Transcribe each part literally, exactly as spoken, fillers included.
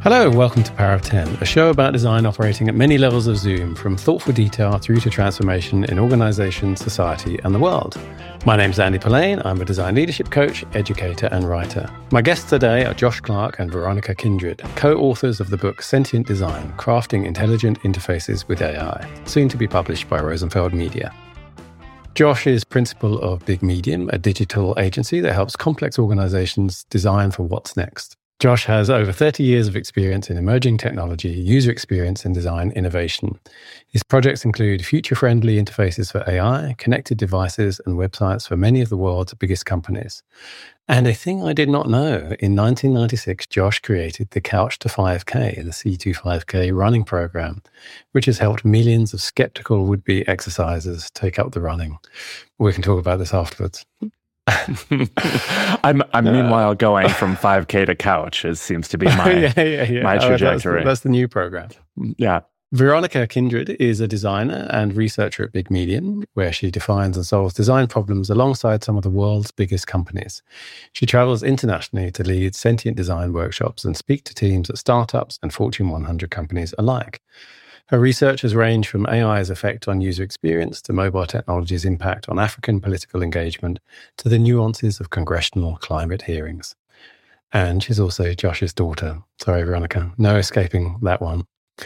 Hello, welcome to Power of ten, a show about design operating at many levels of Zoom, from thoughtful detail through to transformation in organisation, society and the world. My name's Andy Polaine. I'm a design leadership coach, educator and writer. My guests today are Josh Clark and Veronica Kindred, co-authors of the book Sentient Design, Crafting Intelligent Interfaces with A I, soon to be published by Rosenfeld Media. Josh is principal of Big Medium, a digital agency that helps complex organisations design for what's next. Josh has over thirty years of experience in emerging technology, user experience and design innovation. His projects include future-friendly interfaces for A I, connected devices and websites for many of the world's biggest companies. And a thing I did not know, in nineteen ninety-six, Josh created the Couch to five K, the C twenty-five K running program, which has helped millions of skeptical would-be exercisers take up the running. We can talk about this afterwards. I'm, I'm uh, meanwhile going from five K to couch. It seems to be my, yeah, yeah, yeah. my trajectory. Oh, that's, that's the new program. Yeah. Veronica Kindred is a designer and researcher at Big Medium, where she defines and solves design problems alongside some of the world's biggest companies. She travels internationally to lead sentient design workshops and speak to teams at startups and Fortune one hundred companies alike. Her research has ranged from A I's effect on user experience to mobile technology's impact on African political engagement to the nuances of congressional climate hearings. And she's also Josh's daughter. Sorry, Veronica, no escaping that one.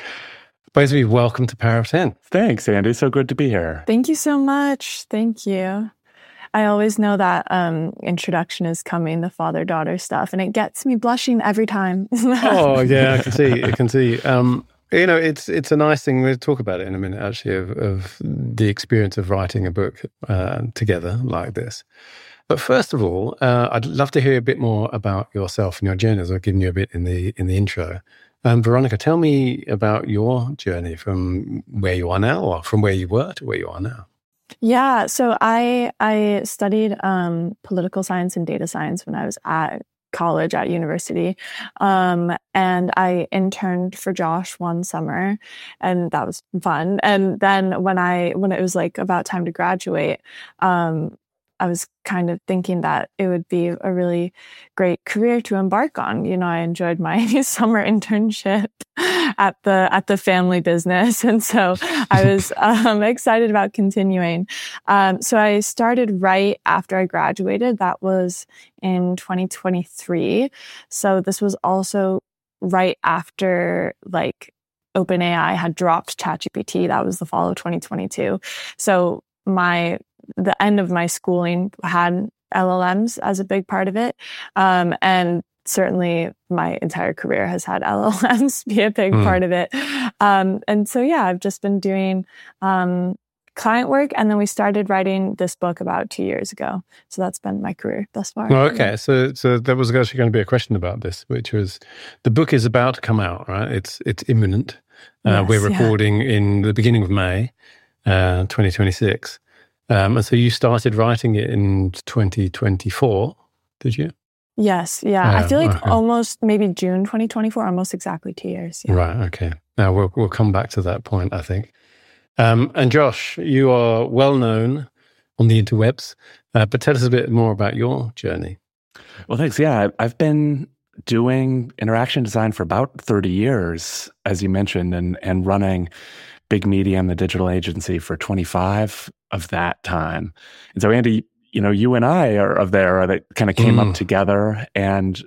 Both of you, welcome to Power of ten. Thanks, Andy. So good to be here. Thank you so much. Thank you. I always know that um, introduction is coming, the father-daughter stuff, and it gets me blushing every time. Oh, yeah, I can see. I can see. Um, You know, it's it's a nice thing. We'll talk about it in a minute, actually, of, of the experience of writing a book uh, together like this. But first of all, uh, I'd love to hear a bit more about yourself and your journey, as I've given you a bit in the in the intro. Um, Veronica, tell me about your journey from where you are now, or from where you were to where you are now. Yeah, so I I studied um, political science and data science when I was at college, at university. Um, and I interned for Josh one summer, and that was fun. And then when I, when it was like about time to graduate, um, I was kind of thinking that it would be a really great career to embark on. You know, I enjoyed my summer internship at the at the family business, and so I was um, excited about continuing. Um, so I started right after I graduated. That was in twenty twenty-three. So this was also right after like OpenAI had dropped ChatGPT. That was the fall of twenty twenty-two. So my the end of my schooling had L L Ms as a big part of it. Um, and certainly my entire career has had L L Ms be a big mm. part of it. Um, and so, yeah, I've just been doing um, client work. And then we started writing this book about two years ago. So that's been my career thus far. Well, okay. So so there was actually going to be a question about this, which was the book is about to come out, right? It's, it's imminent. Uh, yes, we're recording yeah. in the beginning of May, uh, twenty twenty-six. Um, and so you started writing it in twenty twenty-four, did you? Yes, yeah. Uh, I feel like okay. almost maybe June twenty twenty-four, almost exactly two years. Yeah. Right, okay. Now we'll we'll come back to that point, I think. Um, and Josh, you are well known on the interwebs, uh, but tell us a bit more about your journey. Well, thanks. Yeah, I've been doing interaction design for about thirty years, as you mentioned, and and running Big Medium, the digital agency, for twenty-five of that time. And so, Andy, you know, you and I are of there that kind of came mm. up together. And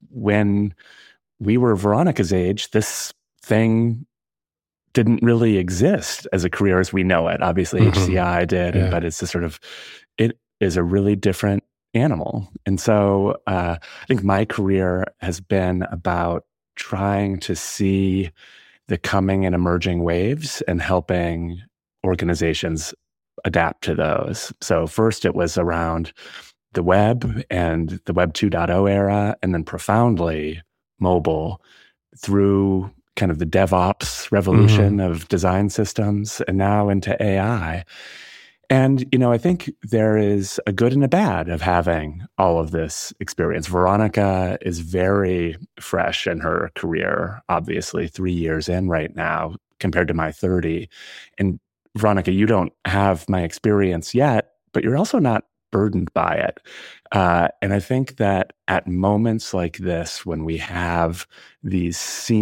when we were Veronica's age, this thing didn't really exist as a career as we know it. Obviously, mm-hmm. H C I did, yeah. but it's a sort of, it is a really different animal. And so uh, I think my career has been about trying to see the coming and emerging waves and helping organizations adapt to those. So first it was around the web and the Web two point oh era, and then profoundly mobile through kind of the DevOps revolution mm-hmm. of design systems, and now into A I. And, you know, I think there is a good and a bad of having all of this experience. Veronica is very fresh in her career, obviously three years in right now compared to my thirty. And Veronica, you don't have my experience yet, but you're also not burdened by it. Uh, and I think that at moments like this, when we have these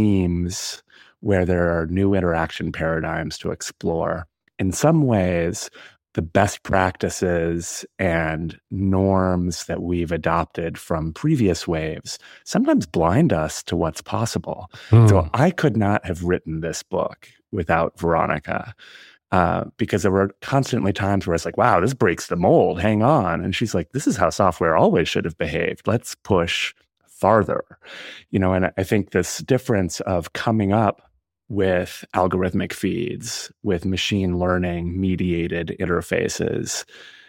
seams where there are new interaction paradigms to explore, in some ways, the best practices and norms that we've adopted from previous waves sometimes blind us to what's possible. Mm. So I could not have written this book without Veronica, uh, because there were constantly times where it's like, wow, this breaks the mold, hang on. And she's like, this is how software always should have behaved. Let's push farther. You know, and I think this difference of coming up with algorithmic feeds, with machine learning mediated interfaces,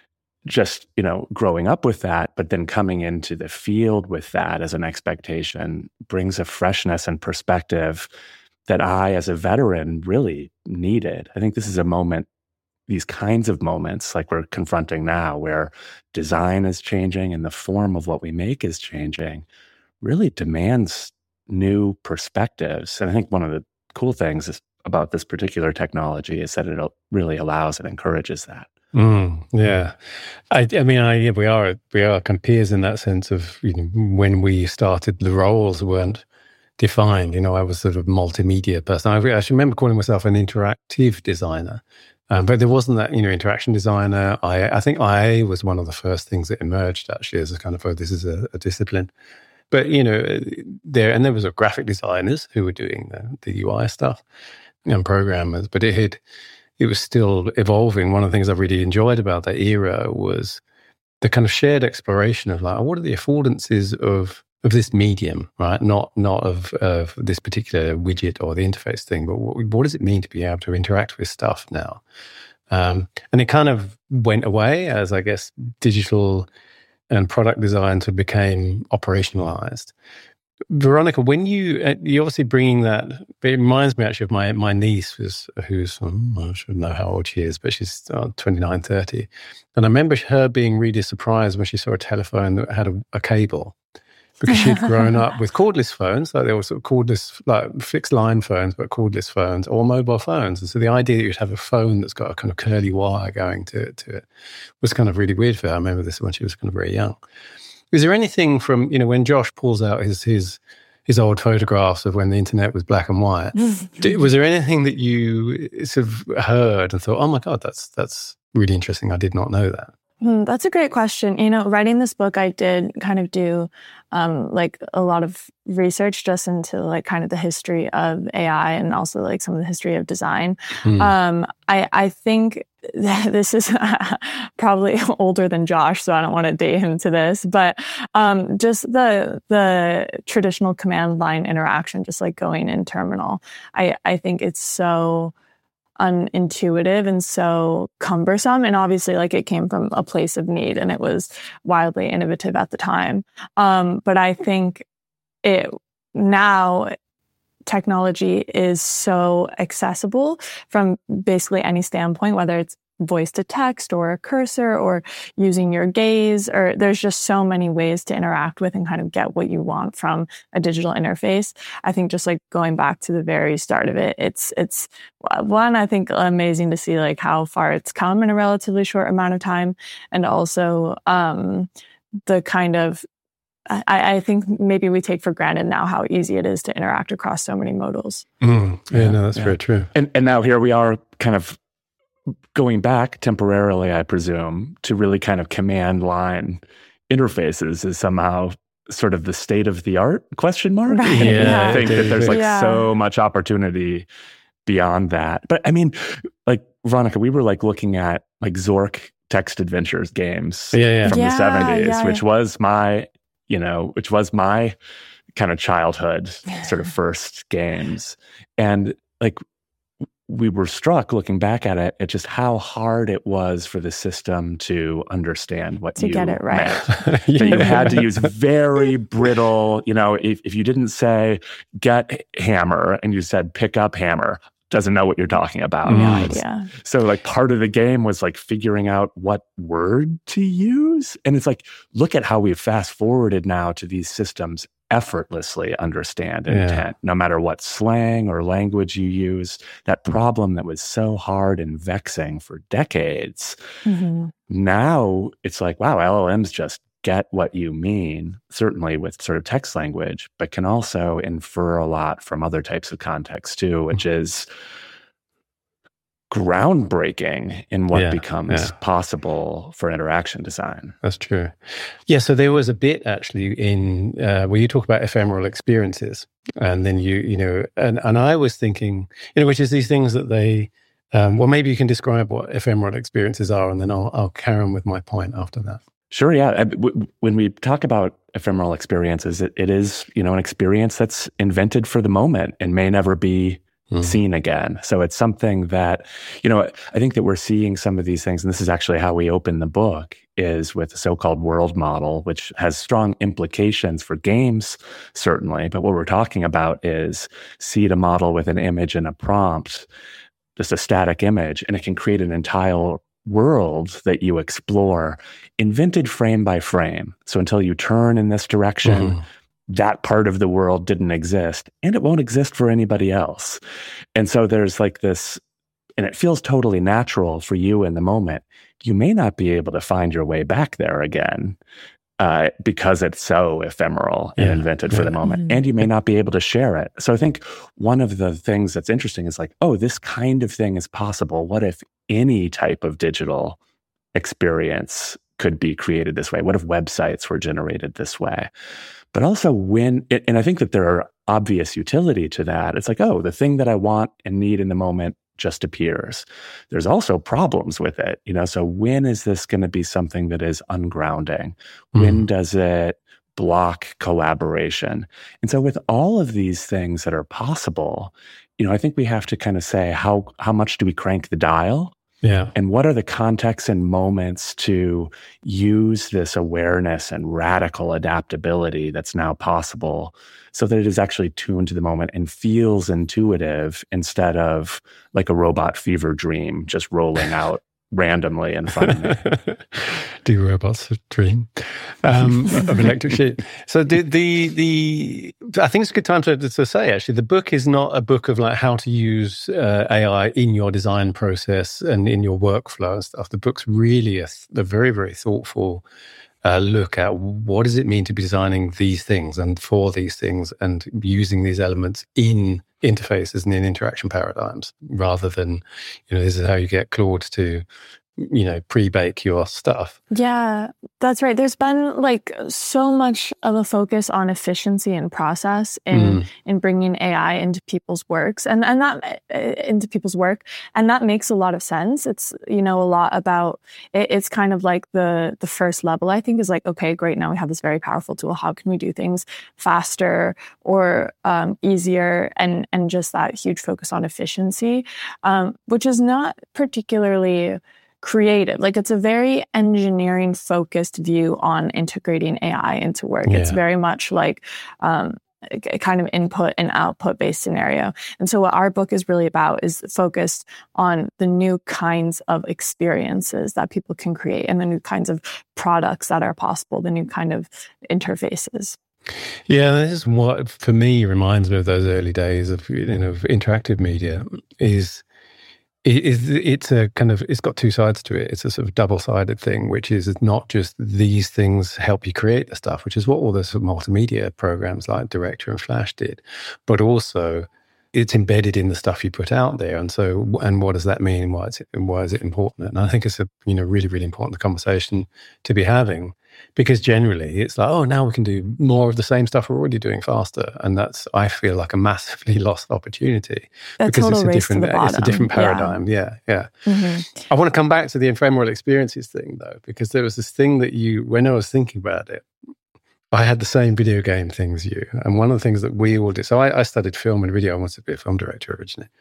just, you know, growing up with that, but then coming into the field with that as an expectation brings a freshness and perspective that I, as a veteran, really needed. I think this is a moment, these kinds of moments like we're confronting now, where design is changing and the form of what we make is changing, really demands new perspectives. And I think one of the cool things is, about this particular technology is that it really allows and encourages that. Mm, yeah, I, I mean, I, yeah, we are we are kind of peers in that sense of, you know, when we started, the roles weren't defined. You know, I was sort of multimedia person. I, I actually remember calling myself an interactive designer, um, but there wasn't that, you know, interaction designer. I I think I A was one of the first things that emerged actually as a kind of, oh, this is a, a discipline. But, you know, there, and there was a graphic designers who were doing the, the U I stuff and programmers, but it had, it was still evolving. One of the things I really enjoyed about that era was the kind of shared exploration of like, oh, what are the affordances of of this medium, right? Not not of, of this particular widget or the interface thing, but what, what does it mean to be able to interact with stuff now? Um, and it kind of went away as, I guess, digital and product design sort of became operationalized. Veronica, when you, uh, you're obviously bringing that, it reminds me actually of my my niece, who's, who's um, I should know how old she is, but she's uh, twenty-nine, thirty. And I remember her being really surprised when she saw a telephone that had a, a cable, because she'd grown up with cordless phones, like they were sort of cordless, like fixed line phones, but cordless phones or mobile phones. And so the idea that you'd have a phone that's got a kind of curly wire going to, to it was kind of really weird for her. I remember this when she was kind of very young. Is there anything from, you know, when Josh pulls out his his his old photographs of when the internet was black and white, did, was there anything that you sort of heard and thought, oh my God, that's that's really interesting, I did not know that? Hmm, that's a great question. You know, writing this book, I did kind of do um, like a lot of research just into like kind of the history of A I and also like some of the history of design. Hmm. Um, I, I think that this is probably older than Josh, so I don't want to date him to this, but um, just the the traditional command line interaction, just like going in terminal. I, I think it's so unintuitive and so cumbersome. And obviously, like, it came from a place of need and it was wildly innovative at the time. Um, but I think it now technology is so accessible from basically any standpoint, whether it's voice to text or a cursor or using your gaze, or there's just so many ways to interact with and kind of get what you want from a digital interface. I think just like going back to the very start of it, it's, it's one, I think amazing to see like how far it's come in a relatively short amount of time. And also, um, the kind of, I, I think maybe we take for granted now how easy it is to interact across so many modals. Mm, yeah, yeah, no, that's yeah. very true. And and now here we are kind of going back temporarily, I presume, to really kind of command line interfaces is somehow sort of the state of the art, question mark? Right. And Yeah, I think that there's like yeah. so much opportunity beyond that. But I mean, like, Veronica, we were like looking at like Zork text adventures games yeah, yeah. from yeah, the seventies, yeah, which yeah. was my, you know, which was my kind of childhood sort of first games. And like, we were struck looking back at it at just how hard it was for the system to understand what to you get it right. meant. yeah. That you had to use very brittle, you know, if, if you didn't say get hammer and you said pick up hammer, doesn't know what you're talking about. No Mm. idea. So like part of the game was like figuring out what word to use. And it's like, look at how we've fast forwarded now to these systems effortlessly understand Yeah. intent, no matter what slang or language you use. That problem that was so hard and vexing for decades, Mm-hmm. now it's like, wow, L L Ms just get what you mean, certainly with sort of text language, but can also infer a lot from other types of context too, which is groundbreaking in what Yeah, becomes yeah. possible for interaction design. That's true. Yeah, so there was a bit actually in uh, where you talk about ephemeral experiences, and then you, you know, and, and I was thinking, you know, which is these things that they, um, well, maybe you can describe what ephemeral experiences are, and then I'll, I'll carry on with my point after that. Sure, yeah. I- w- When we talk about ephemeral experiences, it, it is, you know, an experience that's invented for the moment and may never be Mm. seen again. So it's something that, you know, I think that we're seeing some of these things, and this is actually how we open the book, is with the so-called world model, which has strong implications for games, certainly. But what we're talking about is seed a model with an image and a prompt, just a static image, and it can create an entire world that you explore, invented frame by frame. So until you turn in this direction, mm. that part of the world didn't exist, and it won't exist for anybody else. And so there's like this, and it feels totally natural for you in the moment. You may not be able to find your way back there again uh, because it's so ephemeral yeah, and invented yeah. for the moment, mm-hmm. and you may not be able to share it. So I think one of the things that's interesting is like, oh, this kind of thing is possible. What if any type of digital experience could be created this way? What if websites were generated this way? But also when, and I think that there are obvious utility to that. It's like, oh, the thing that I want and need in the moment just appears. There's also problems with it, you know? So when is this going to be something that is ungrounding? Mm. When does it block collaboration? And so with all of these things that are possible, you know, I think we have to kind of say, how, how much do we crank the dial? Yeah. And what are the contexts and moments to use this awareness and radical adaptability that's now possible so that it is actually tuned to the moment and feels intuitive instead of like a robot fever dream just rolling out randomly in front of me. Do robots dream um, of electric sheep? So the, the the I think it's a good time to, to say actually the book is not a book of like how to use uh, A I in your design process and in your workflow and stuff. The book's really a, a very very thoughtful uh, look at what does it mean to be designing these things and for these things and using these elements in interfaces and in interaction paradigms, rather than, you know, this is how you get Claude to, you know, pre-bake your stuff. Yeah, that's right. There's been like so much of a focus on efficiency and process in mm. in bringing A I into people's works and and that uh, into people's work, and that makes a lot of sense. It's, you know, a lot about it, it's kind of like the the first level, I think, is like, okay, great, now we have this very powerful tool. How can we do things faster or um, easier, and and just that huge focus on efficiency, um, which is not particularly creative. Like, it's a very engineering focused view on integrating A I into work. Yeah. It's very much like um, a kind of input and output based scenario. And so what our book is really about is focused on the new kinds of experiences that people can create and the new kinds of products that are possible, the new kind of interfaces. Yeah, this is what, for me, reminds me of those early days of, you know, of interactive media. Is It is, it's a kind of, it's got two sides to it. It's a sort of double-sided thing, which is not just these things help you create the stuff, which is what all the sort of multimedia programs like Director and Flash did, but also it's embedded in the stuff you put out there. And so, and what does that mean? Why is it, and why is it important? And I think it's a, you know, really, really important conversation to be having, because generally it's like, oh, now we can do more of the same stuff we're already doing faster. And that's, I feel like, a massively lost opportunity. A because total it's a race different, to the bottom. It's a different paradigm. Yeah, yeah. yeah. Mm-hmm. I want to come back to the ephemeral experiences thing though, because there was this thing that you, when I was thinking about it, I had the same video game thing as you. And one of the things that we all did, so I, I studied film and video. I wanted to be a film director originally.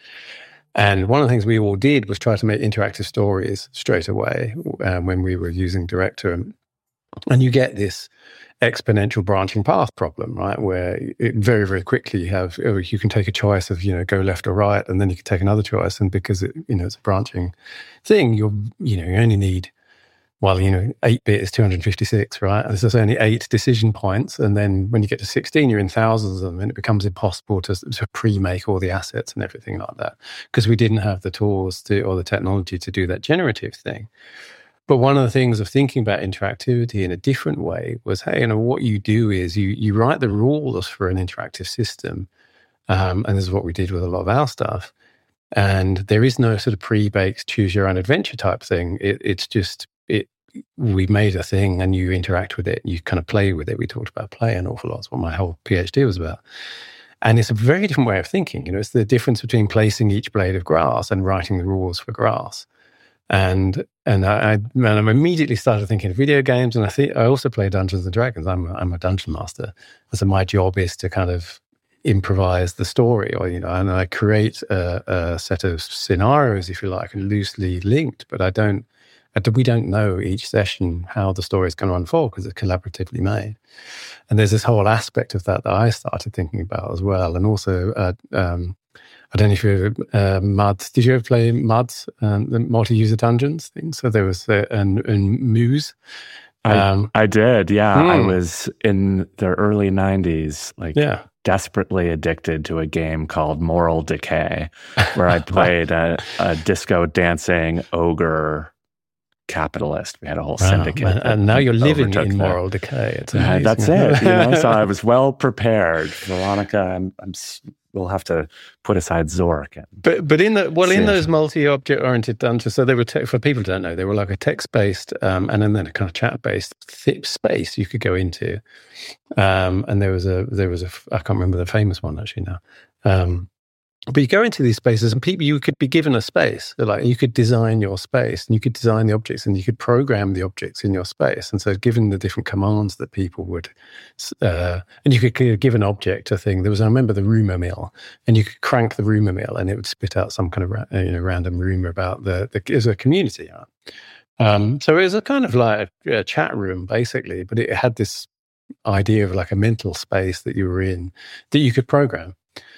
And one of the things we all did was try to make interactive stories straight away um, when we were using Director. And, and you get this exponential branching path problem, right? Where it very, very quickly you have, you can take a choice of, you know, go left or right, and then you can take another choice. And because it, you know, it's a branching thing, you're, you know, you only need Well, you know, eight bit is two hundred fifty-six, right? And there's only eight decision points. And then when you get to sixteen, you're in thousands of them, and it becomes impossible to, to pre-make all the assets and everything like that, because we didn't have the tools to, or the technology to do that generative thing. But one of the things of thinking about interactivity in a different way was, hey, you know, what you do is you you write the rules for an interactive system. Um, and this is what we did with a lot of our stuff. And there is no sort of pre-baked choose your own adventure type thing. It, it's just, it. we made a thing and you interact with it. You kind of play with it. We talked about play an awful lot. That's what my whole PhD was about. And it's a very different way of thinking. You know, it's the difference between placing each blade of grass and writing the rules for grass. And and I, I and I immediately started thinking of video games. And I think I also play Dungeons and Dragons. I'm a, I'm a dungeon master. And so my job is to kind of improvise the story, or, you know, and I create a, a set of scenarios, if you like, and loosely linked, but I don't, we don't know each session how the story is going to unfold because it's collaboratively made. And there's this whole aspect of that that I started thinking about as well. And also, uh, um, I don't know if you ever, uh, Mud, did you ever play Mud, um, the multi-user dungeons thing? So there was, uh, and, and Muse. Um, I, I did, yeah. Hmm. I was in the early nineties, like yeah. desperately addicted to a game called Moral Decay, where I played a, a disco dancing ogre capitalist. We had a whole Wow. syndicate. And, and now you're living in the, Moral Decay. It's uh, that's it. You know? So I was well prepared. Veronica, I'm, I'm, we'll have to put aside Zork. And but but in the well in Civ. those multi-object oriented dungeons, so they were te- for people who don't know, they were like a text-based um, and then a kind of chat-based th- space you could go into. Um, and there was a there was a I can't remember the famous one actually now. Um, But you go into these spaces and people, you could be given a space, like you could design your space and you could design the objects and you could program the objects in your space. And so given the different commands that people would, uh, and you could give an object a thing. There was, I remember the rumor mill, and you could crank the rumor mill and it would spit out some kind of ra- you know, random rumor about the, the, it was a community. Um, so it was a kind of like a, a chat room basically, but it had this idea of like a mental space that you were in that you could program.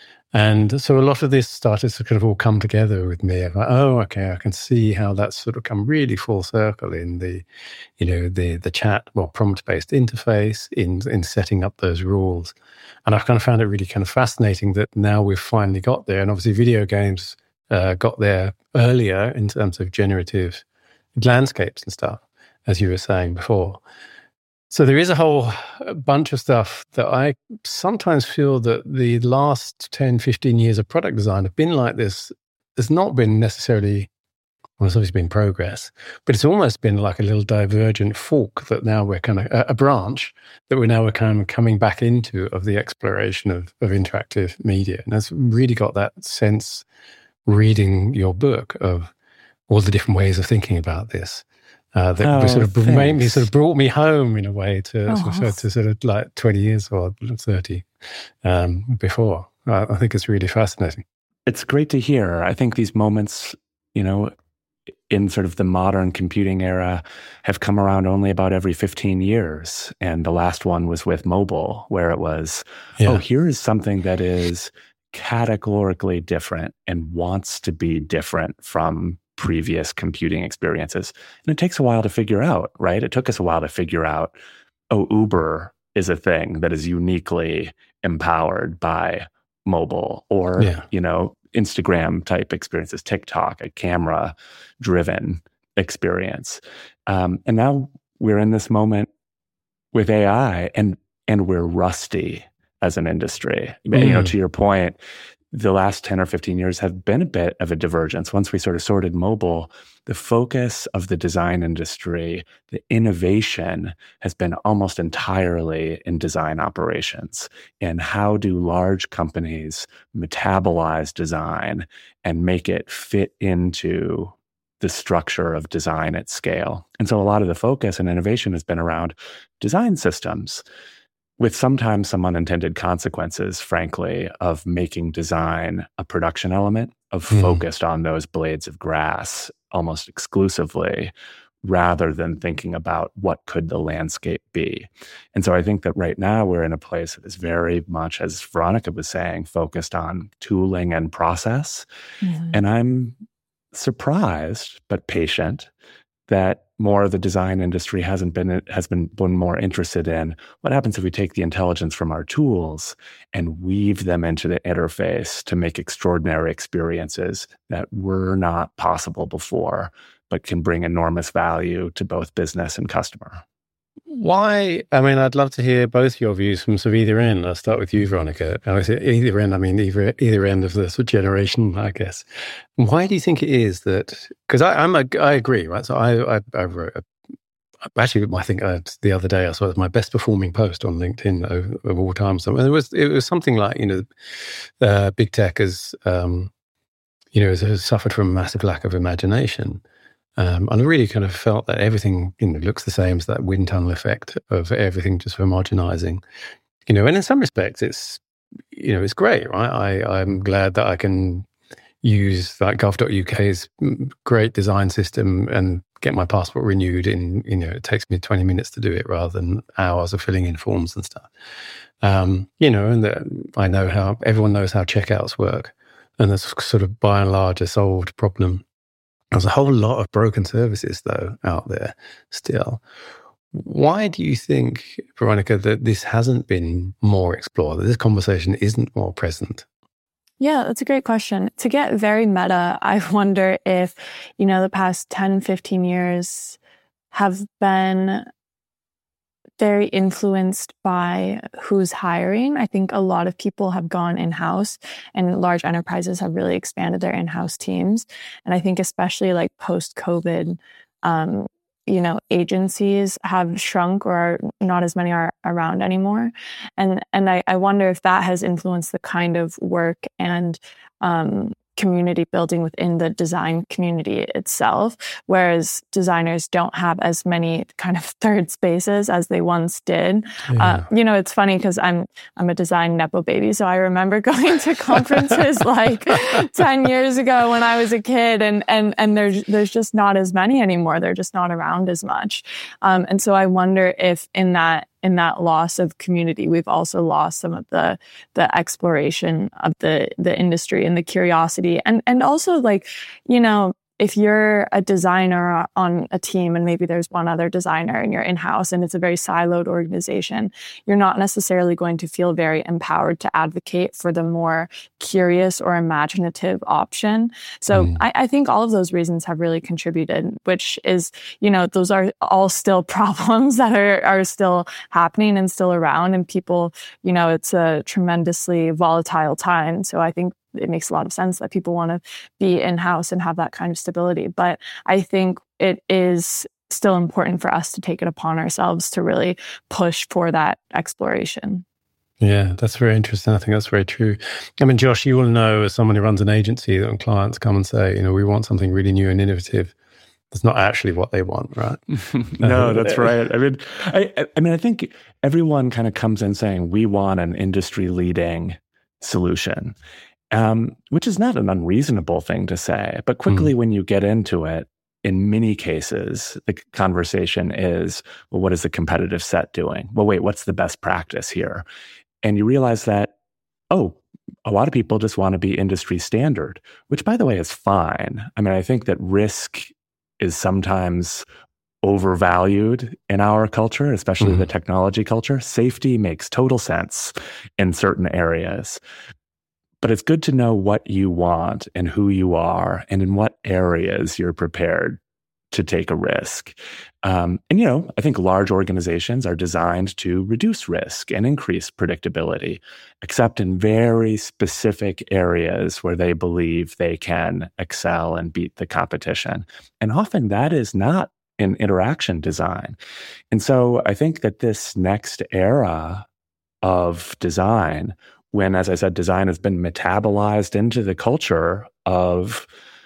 And so a lot of this started to kind of all come together with me. I'm like, oh, okay, I can see how that's sort of come really full circle in the, you know, the the chat, well, prompt-based interface, in in setting up those rules. And I've kind of found it really kind of fascinating that now we've finally got there. And obviously video games uh, got there earlier in terms of generative landscapes and stuff, as you were saying before. So there is a whole bunch of stuff that I sometimes feel that the last ten, fifteen years of product design have been like this. There's not been necessarily, well, there's obviously been progress, but it's almost been like a little divergent fork that now we're kind of, a, a branch that we're now we're kind of coming back into of the exploration of, of interactive media. And that's really got that sense reading your book of all the different ways of thinking about this. Uh, that oh, sort of thanks. made me sort of brought me home in a way to, Oh. to, to sort of like twenty years or thirty um, before. I, I think it's really fascinating. It's great to hear. I think these moments, you know, in sort of the modern computing era have come around only about every fifteen years. And the last one was with mobile, where it was, Yeah. oh, here is something that is categorically different and wants to be different from previous computing experiences. And it takes a while to figure out, right? It took us a while to figure out, oh, Uber is a thing that is uniquely empowered by mobile, or, Yeah. you know, Instagram type experiences, TikTok, a camera driven experience. Um, and now we're in this moment with A I, and, and we're rusty as an industry. Mm. You know, to your point, the last ten or fifteen years have been a bit of a divergence. Once we sort of sorted mobile, the focus of the design industry, the innovation has been almost entirely in design operations. And how do large companies metabolize design and make it fit into the structure of design at scale? And so a lot of the focus and innovation has been around design systems, with sometimes some unintended consequences, frankly, of making design a production element, of mm. focused on those blades of grass almost exclusively, rather than thinking about what could the landscape be. And so I think that right now we're in a place that is very much, as Veronica was saying, focused on tooling and process. Mm. And I'm surprised, but patient, that more of the design industry hasn't been has been, been more interested in what happens if we take the intelligence from our tools and weave them into the interface to make extraordinary experiences that were not possible before, but can bring enormous value to both business and customer. Why? I mean, I'd love to hear both your views from sort of either end. I'll start with you, Veronica. And I say either end, I mean either either end of the sort of generation, I guess. Why do you think it is that? Because I'm a, I agree, right? So I I, I wrote a, actually I think I, the other day I saw it was my best performing post on LinkedIn of, of all time. So it was it was something like, you know, uh, big tech has um, you know has, has suffered from a massive lack of imagination. Um, and I really kind of felt that everything, you know, looks the same as that wind tunnel effect of everything just homogenizing, you know, and in some respects it's, you know, it's great, right? I, I'm glad that I can use like gov dot U K's great design system and get my passport renewed in, you know, it takes me twenty minutes to do it rather than hours of filling in forms and stuff. Um, you know, and the, I know how, everyone knows how checkouts work, and that's sort of by and large a solved problem. There's a whole lot of broken services, though, out there still. Why do you think, Veronica, that this hasn't been more explored, that this conversation isn't more present? Yeah, that's a great question. To get very meta, I wonder if, you know, the past ten, fifteen years have been very influenced by who's hiring. I think a lot of people have gone in-house, and large enterprises have really expanded their in-house teams. And I think especially like post-COVID, um, you know, agencies have shrunk, or are, not as many are around anymore. And and I, I wonder if that has influenced the kind of work and um, community building within the design community itself, whereas designers don't have as many kind of third spaces as they once did. Yeah. Uh, you know, it's funny because I'm I'm a design Nepo baby, so I remember going to conferences like ten years ago when I was a kid, and and and there's there's just not as many anymore. They're just not around as much, um, and so I wonder if in that. in that loss of community, we've also lost some of the the exploration of the the industry and the curiosity. And and also, like, you know, if you're a designer on a team and maybe there's one other designer and you're in-house and it's a very siloed organization, you're not necessarily going to feel very empowered to advocate for the more curious or imaginative option. So mm. I, I think all of those reasons have really contributed, which is, you know, those are all still problems that are, are still happening and still around. And people, you know, it's a tremendously volatile time. So I think it makes a lot of sense that people want to be in-house and have that kind of stability. But I think it is still important for us to take it upon ourselves to really push for that exploration. Yeah, that's very interesting. I think that's very true. I mean, Josh, you will know as someone who runs an agency that when clients come and say, you know, we want something really new and innovative, that's not actually what they want, right? No, that's right. I mean, I, I mean, I think everyone kind of comes in saying we want an industry-leading solution. Um, which is not an unreasonable thing to say. But quickly, mm. when you get into it, in many cases, the conversation is, well, what is the competitive set doing? Well, wait, what's the best practice here? And you realize that, oh, a lot of people just want to be industry standard, which, by the way, is fine. I mean, I think that risk is sometimes overvalued in our culture, especially mm. the technology culture. Safety makes total sense in certain areas. But it's good to know what you want and who you are and in what areas you're prepared to take a risk. Um, and, you know, I think large organizations are designed to reduce risk and increase predictability, except in very specific areas where they believe they can excel and beat the competition. And often that is not in interaction design. And so I think that this next era of design, when, as I said, design has been metabolized into the culture of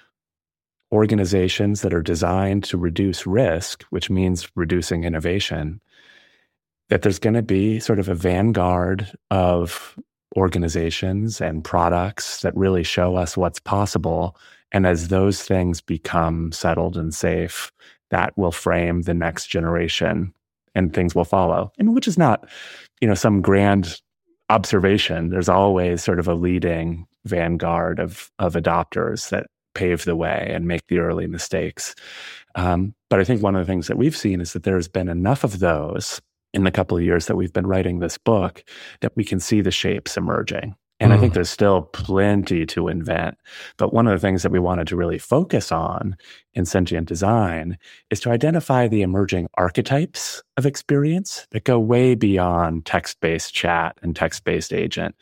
organizations that are designed to reduce risk, which means reducing innovation, that there's going to be sort of a vanguard of organizations and products that really show us what's possible. And as those things become settled and safe, that will frame the next generation and things will follow. I mean, which is not, you know, some grand observation. There's always sort of a leading vanguard of of adopters that pave the way and make the early mistakes. Um, but I think one of the things that we've seen is that there's been enough of those in the couple of years that we've been writing this book that we can see the shapes emerging. And mm. I think there's still plenty to invent. But one of the things that we wanted to really focus on in sentient design is to identify the emerging archetypes of experience that go way beyond text-based chat and text-based agent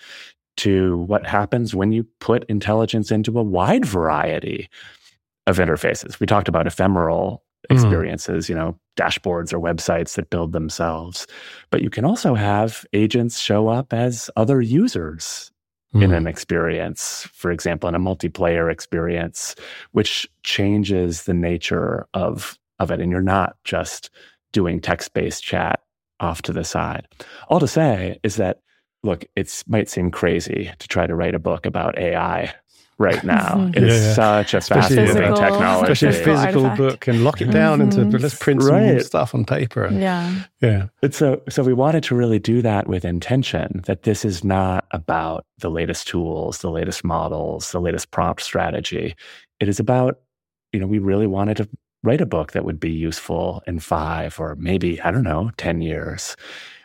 to what happens when you put intelligence into a wide variety of interfaces. We talked about ephemeral experiences, mm. you know, dashboards or websites that build themselves. But you can also have agents show up as other users mm. in an experience, for example, in a multiplayer experience, which changes the nature of, of it. And you're not just doing text-based chat off to the side. All to say is that, look, it might seem crazy to try to write a book about A I right now. It is yeah, yeah. such a especially fascinating physical, technology. Especially a physical artifact. Book and lock it down mm-hmm. into, let's print some right. stuff on paper. And, yeah. Yeah. But so, so we wanted to really do that with intention, that this is not about the latest tools, the latest models, the latest prompt strategy. It is about, you know, we really wanted to write a book that would be useful in five or maybe, I don't know, ten years.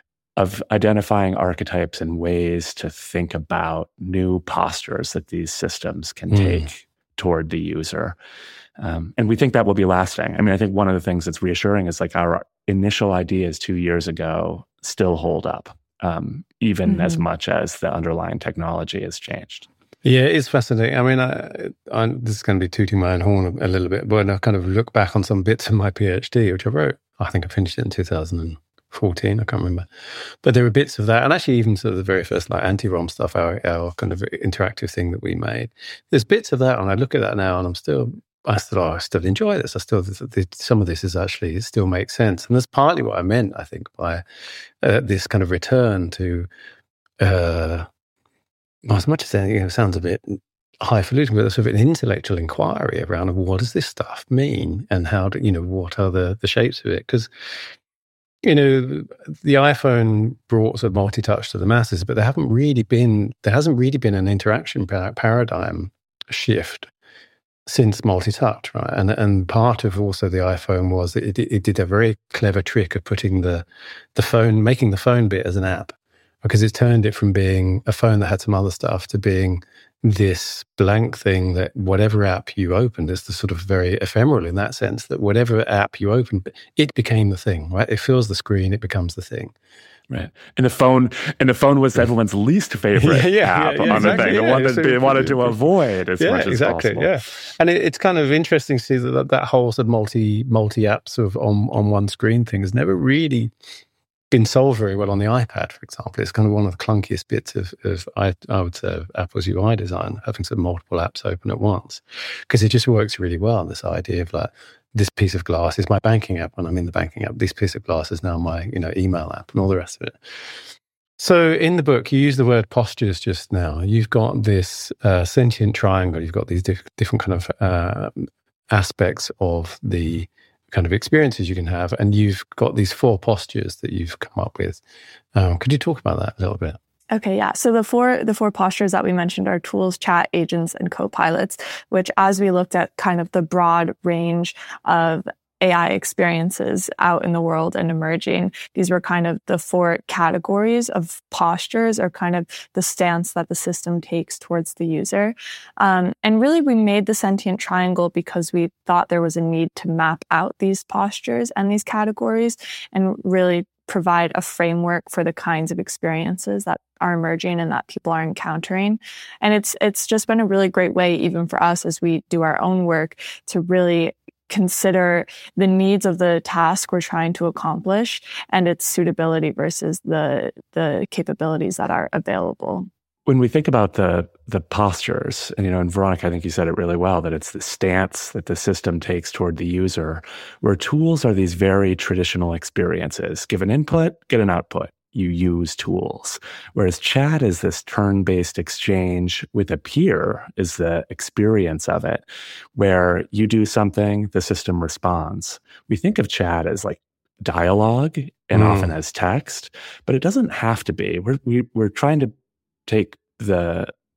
Of identifying archetypes and ways to think about new postures that these systems can mm. take toward the user. Um, and we think that will be lasting. I mean, I think one of the things that's reassuring is like our initial ideas two years ago still hold up, um, even mm-hmm. as much as the underlying technology has changed. Yeah, it's fascinating. I mean, I, I, this is going to be tooting my own horn a little bit, but when I kind of look back on some bits of my PhD, which I wrote, I think I finished it in two thousand fourteen, I can't remember. But there were bits of that, and actually even sort of the very first like anti-ROM stuff, our, our kind of interactive thing that we made. There's bits of that, and I look at that now, and I'm still, I still, oh, I still enjoy this. I still, some of this is actually, it still makes sense. And that's partly what I meant, I think, by uh, this kind of return to, uh, well, as much as it, you know, sounds a bit highfalutin, but sort of an intellectual inquiry around what does this stuff mean, and how do, you know, what are the, the shapes of it? Because you know, the iPhone brought sort of multi-touch to the masses, but there haven't really been, there hasn't really been an interaction paradigm shift since multi-touch, right? And and part of also the iPhone was that it, it did a very clever trick of putting the the phone, making the phone bit as an app, because it's turned it from being a phone that had some other stuff to being this blank thing that whatever app you opened is the sort of very ephemeral in that sense, that whatever app you opened, it became the thing, right? It fills the screen, it becomes the thing. Right. And the phone and the phone was everyone's least favorite yeah, yeah, app yeah, yeah, on exactly, the thing, the yeah, one that they wanted to avoid as yeah, much as exactly, possible. Yeah. And it, it's kind of interesting to see that that whole sort of multi, multi-app sort of on, on one screen thing has never really been solved very well on the iPad, for example. It's kind of one of the clunkiest bits of, of I, I would say, of Apple's U I design, having some multiple apps open at once, because it just works really well. This idea of like, this piece of glass is my banking app when I'm in the banking app. This piece of glass is now my, you know, email app, and all the rest of it. So in the book, you use the word postures just now. You've got this uh, sentient triangle. You've got these diff- different kind of uh, aspects of the kind of experiences you can have, and you've got these four postures that you've come up with. Um, could you talk about that a little bit? Okay, yeah. So the four the four postures that we mentioned are tools, chat, agents, and co-pilots, which as we looked at kind of the broad range of A I experiences out in the world and emerging, these were kind of the four categories of postures, or kind of the stance that the system takes towards the user. Um, and really, we made the sentient triangle because we thought there was a need to map out these postures and these categories and really provide a framework for the kinds of experiences that are emerging and that people are encountering. And it's it's just been a really great way, even for us as we do our own work, to really consider the needs of the task we're trying to accomplish and its suitability versus the the capabilities that are available. When we think about the the postures, and you know, and Veronica, I think you said it really well, that it's the stance that the system takes toward the user, where tools are these very traditional experiences. Give an input, get an output. You use tools. Whereas chat is this turn-based exchange with a peer, is the experience of it, where you do something, the system responds. We think of chat as like dialogue and mm. often as text, but it doesn't have to be. We're we, we're trying to take the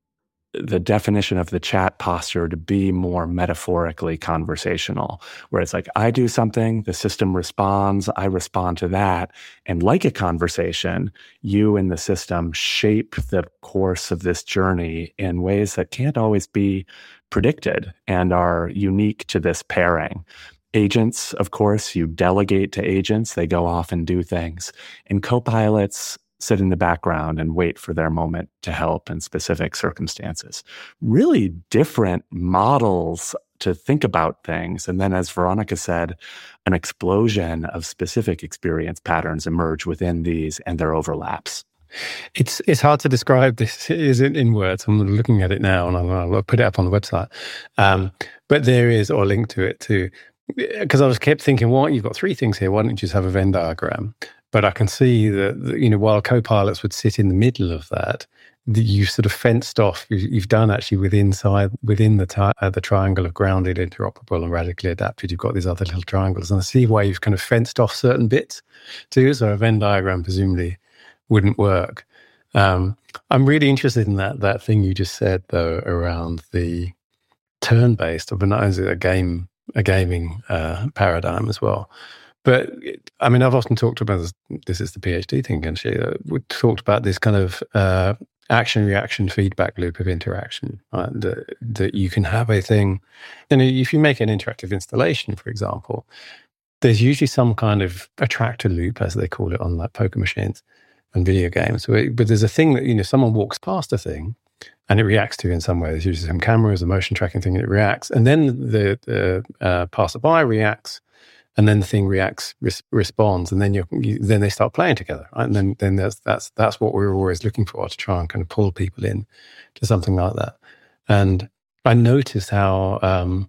the definition of the chat posture to be more metaphorically conversational, where it's like, I do something, the system responds, I respond to that. And like a conversation, you and the system shape the course of this journey in ways that can't always be predicted and are unique to this pairing. Agents, of course, you delegate to agents, they go off and do things. And co-pilots sit in the background and wait for their moment to help in specific circumstances. Really different models to think about things. And then, as Veronica said, an explosion of specific experience patterns emerge within these and their overlaps. It's it's hard to describe this is in, in words. I'm looking at it now and I'll, I'll put it up on the website. Um, but there is, or link to it too, because I was kept thinking, well, you've got three things here. Why don't you just have a Venn diagram? But I can see that, you know, while co-pilots would sit in the middle of that, you've sort of fenced off, you've done actually within, inside, within the, ti- uh, the triangle of grounded, interoperable, and radically adapted, you've got these other little triangles. And I see why you've kind of fenced off certain bits too. So a Venn diagram presumably wouldn't work. Um, I'm really interested in that that thing you just said, though, around the turn-based, but not only a game, a gaming uh, paradigm as well. But, I mean, I've often talked about this, this is the PhD thing, actually. Uh, we talked about this kind of uh, action-reaction feedback loop of interaction, right? that, that you can have a thing. And if you make an interactive installation, for example, there's usually some kind of attractor loop, as they call it on like poker machines and video games. So it, but there's a thing that, you know, someone walks past a thing and it reacts to in some way. There's usually some cameras, a motion tracking thing, and it reacts. And then the, the uh, passerby reacts. And then the thing reacts, res- responds, and then you, you then they start playing together, right? And then then that's that's that's what we're always looking for, to try and kind of pull people in to something like that. And I noticed how um,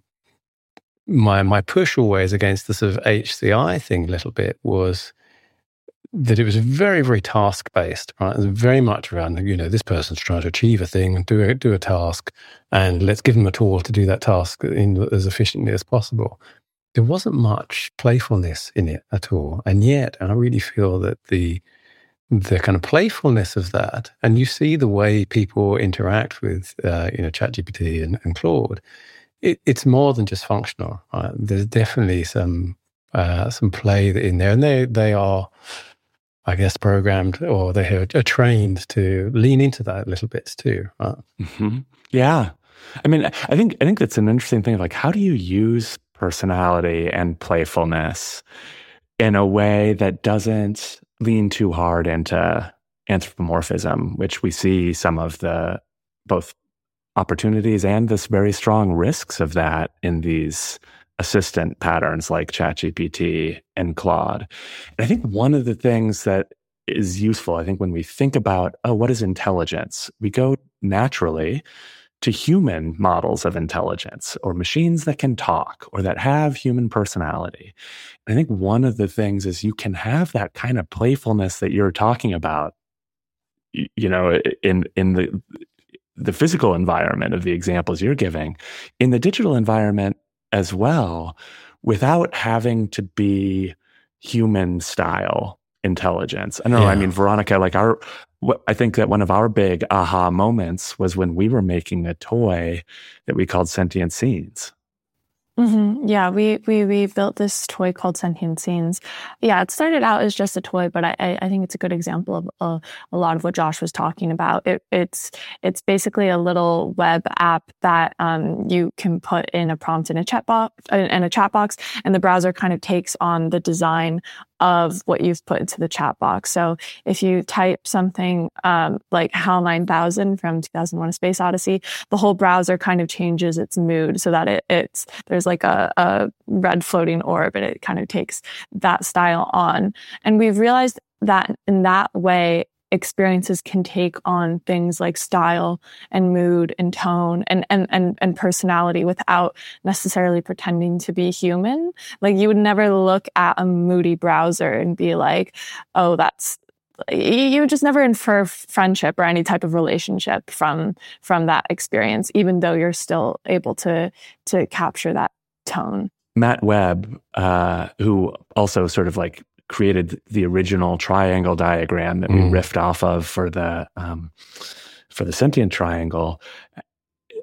my my push always against the sort of H C I thing a little bit was that it was very very task based, right? It was very much around, you know, this person's trying to achieve a thing, do a, do a task, and let's give them a tool to do that task in as efficiently as possible. There wasn't much playfulness in it at all. And yet, I really feel that the the kind of playfulness of that, and you see the way people interact with, uh, you know, ChatGPT and, and Claude, it, it's more than just functional. Right? There's definitely some uh, some play in there. And they, they are, I guess, programmed, or they are, are trained to lean into that a little bit too. Right? Mm-hmm. Yeah. I mean, I think I think that's an interesting thing. Like, how do you use personality and playfulness in a way that doesn't lean too hard into anthropomorphism, which we see some of the both opportunities and this very strong risks of that in these assistant patterns like ChatGPT and Claude. And I think one of the things that is useful, I think, when we think about, oh, what is intelligence? We go naturally to human models of intelligence, or machines that can talk or that have human personality. And I think one of the things is you can have that kind of playfulness that you're talking about, you know, in in the the physical environment of the examples you're giving, in the digital environment as well, without having to be human style intelligence. I don't know. Yeah. I mean, Veronica, like our, I think that one of our big aha moments was when we were making a toy that we called Sentient Scenes. Mm-hmm. Yeah, we, we we built this toy called Sentient Scenes. Yeah, it started out as just a toy, but I I think it's a good example of uh, a lot of what Josh was talking about. It, it's it's basically a little web app that um, you can put in a prompt in a chat box in a chat box, and the browser kind of takes on the design of what you've put into the chat box. So if you type something um, like HAL nine thousand from two thousand one: A Space Odyssey, the whole browser kind of changes its mood so that it, it's there's like a, a red floating orb, and it kind of takes that style on. And we've realized that in that way, experiences can take on things like style and mood and tone and, and, and, and personality without necessarily pretending to be human. Like, you would never look at a moody browser and be like, oh, that's, you would just never infer friendship or any type of relationship from, from that experience, even though you're still able to, to capture that tone. Matt Webb, uh, who also sort of like created the original triangle diagram that we mm. riffed off of for the um, for the sentient triangle,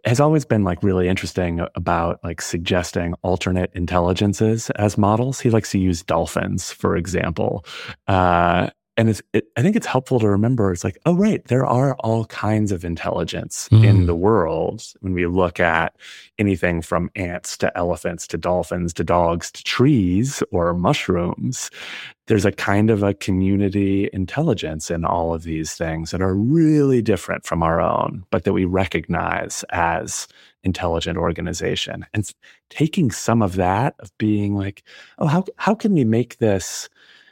has always been like really interesting about like suggesting alternate intelligences as models. He likes to use dolphins, for example. Uh, and it's, it, I think it's helpful to remember, it's like, oh, right, there are all kinds of intelligence mm. in the world when we look at anything from ants to elephants to dolphins to dogs to trees or mushrooms. There's a kind of a community intelligence in all of these things that are really different from our own, but that we recognize as intelligent organization. And taking some of that, of being like, oh, how how can we make this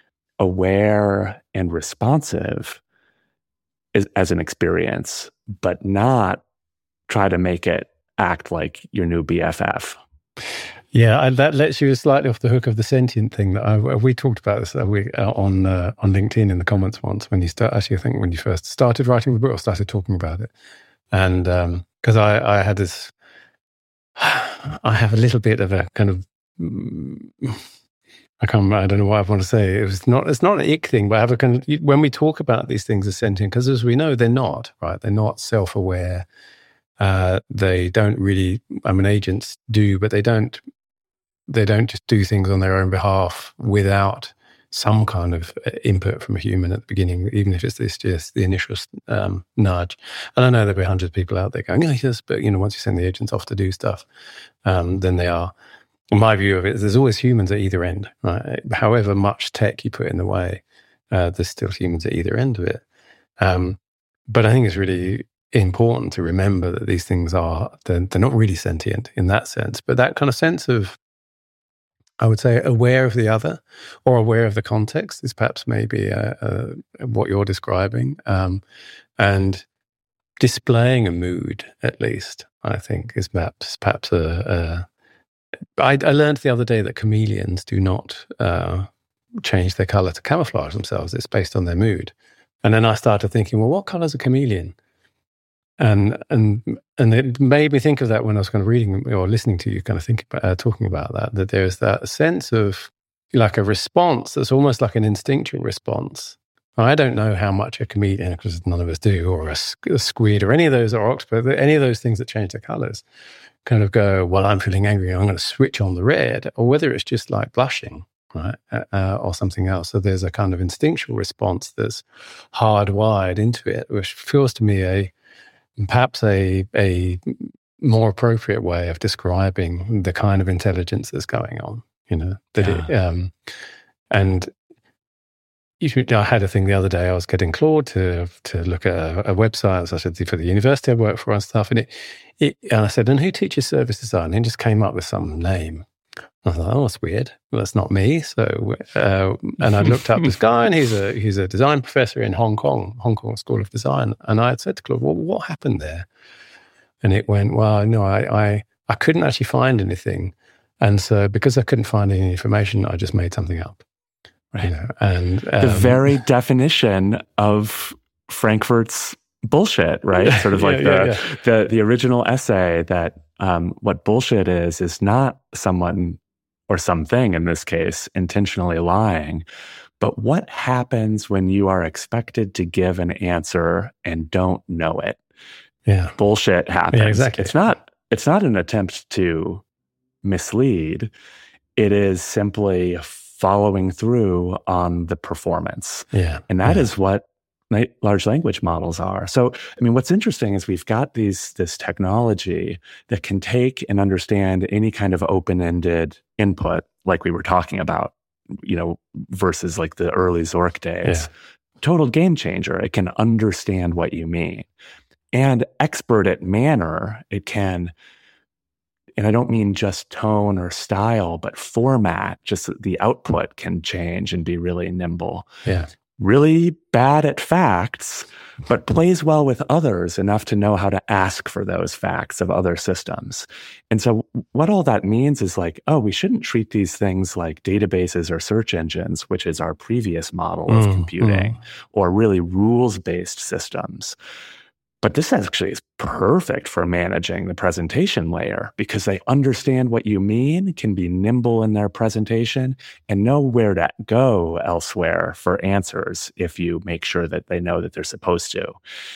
aware and responsive as, as an experience, but not try to make it act like your new B F F. Yeah, and that lets you slightly off the hook of the sentient thing that I, we talked about this uh, we, uh, on uh, on LinkedIn in the comments once when you start. Actually, I think when you first started writing the book or started talking about it, and because um, I, I had this, I have a little bit of a kind of. Mm, I can't. I don't know what I want to say. It was not. It's not an ick thing, but I have a kind of when we talk about these things as sentient, because as we know, they're not right. They're not self-aware. Uh, they don't really. I mean, agents do, but they don't. They don't just do things on their own behalf without some kind of input from a human at the beginning, even if it's this just the initial um, nudge. And I know there'll be hundreds of people out there going, "Oh, yes," but you know, once you send the agents off to do stuff, um, then they are. My view of it is there's always humans at either end, right? However much tech you put in the way, uh, there's still humans at either end of it. Um, but I think it's really important to remember that these things are, they're, they're not really sentient in that sense, but that kind of sense of, I would say, aware of the other or aware of the context is perhaps maybe uh, uh, what you're describing. Um, and displaying a mood, at least, I think, is perhaps, perhaps a... a I, I learned the other day that chameleons do not uh, change their color to camouflage themselves. It's based on their mood. And then I started thinking, well, what color is a chameleon? And and and it made me think of that when I was kind of reading or listening to you kind of think about, uh, talking about that, that there's that sense of like a response that's almost like an instinctual response. I don't know how much a chameleon, because none of us do, or a, a squid or any of those, or octopus, any of those things that change their colors, kind of go, well, I'm feeling angry, I'm going to switch on the red, or whether it's just like blushing, right, uh, or something else. So there's a kind of instinctual response that's hardwired into it, which feels to me a perhaps a a more appropriate way of describing the kind of intelligence that's going on. You know that yeah. it, um, and. I had a thing the other day. I was getting Claude to to look at a, a website, as I said, for the university I work for and stuff. And it, it, and I said, "And who teaches service design?" And he just came up with some name. I was like, "Oh, that's weird. Well, that's not me." So, uh, and I looked up this guy, and he's a he's a design professor in Hong Kong, Hong Kong School of Design. And I had said to Claude, "Well, what happened there?" And it went, "Well, no, I I, I couldn't actually find anything, and so because I couldn't find any information, I just made something up." Right. You know, and um, the very definition of Frankfurt's bullshit, right? Sort of like yeah, the, yeah, yeah. the the original essay that um, what bullshit is is not someone or something in this case intentionally lying, but what happens when you are expected to give an answer and don't know it? Yeah, bullshit happens. Yeah, exactly. It's not. It's not an attempt to mislead. It is simply following through on the performance. Yeah. And that yeah. is what large language models are. So, I mean, what's interesting is we've got these this technology that can take and understand any kind of open-ended input, like we were talking about, you know, versus like the early Zork days. Yeah. Total game changer. It can understand what you mean. And expert at manner, it can, and I don't mean just tone or style, but format, just the output can change and be really nimble. Yeah. Really bad at facts, but plays well with others enough to know how to ask for those facts of other systems. And so what all that means is like, oh, we shouldn't treat these things like databases or search engines, which is our previous model of mm, computing, mm. or really rules-based systems. But this actually is perfect for managing the presentation layer because they understand what you mean, can be nimble in their presentation, and know where to go elsewhere for answers if you make sure that they know that they're supposed to.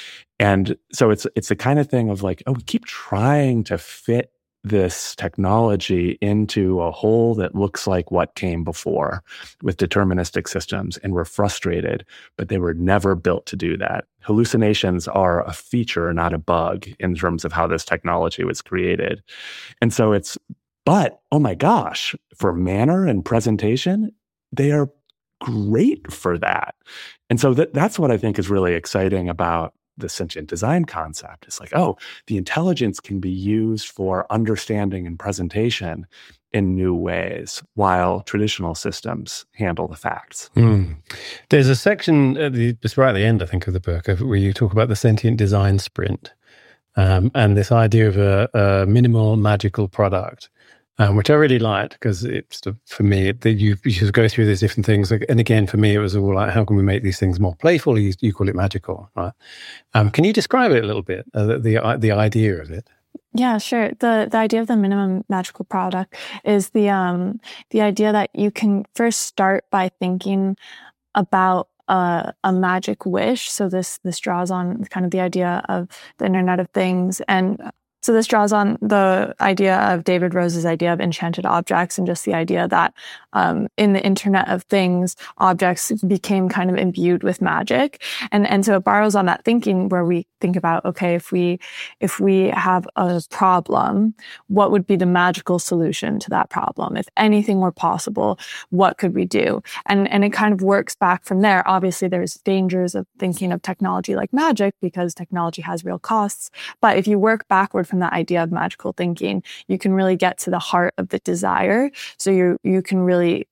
And so it's it's the kind of thing of like, oh, we keep trying to fit this technology into a hole that looks like what came before with deterministic systems, and we're frustrated, but they were never built to do that. Hallucinations are a feature, not a bug, in terms of how this technology was created. And so it's, but, oh my gosh, for manner and presentation, they are great for that. And so that, that's what I think is really exciting about the sentient design concept. It's like, oh, the intelligence can be used for understanding and presentation in new ways, while traditional systems handle the facts. Mm. There's a section, at the, it's right at the end, I think, of the book, where you talk about the sentient design sprint um, and this idea of a, a minimal magical product. Um, which I really liked because it's for me that you you just go through these different things, like, and again for me it was all like, how can we make these things more playful? You, you call it magical, right? Um, can you describe it a little bit, uh, the, the the idea of it? Yeah, sure. the The idea of the minimum magical product is the um the idea that you can first start by thinking about a, a magic wish. So this this draws on kind of the idea of the Internet of Things. And so this draws on the idea of David Rose's idea of enchanted objects, and just the idea that um, in the Internet of Things, objects became kind of imbued with magic. And and so it borrows on that thinking where we think about, okay, if we if we have a problem, what would be the magical solution to that problem? If anything were possible, what could we do? And and it kind of works back from there. Obviously, there's dangers of thinking of technology like magic because technology has real costs. But if you work backward from that idea of magical thinking, you can really get to the heart of the desire. So you you can really,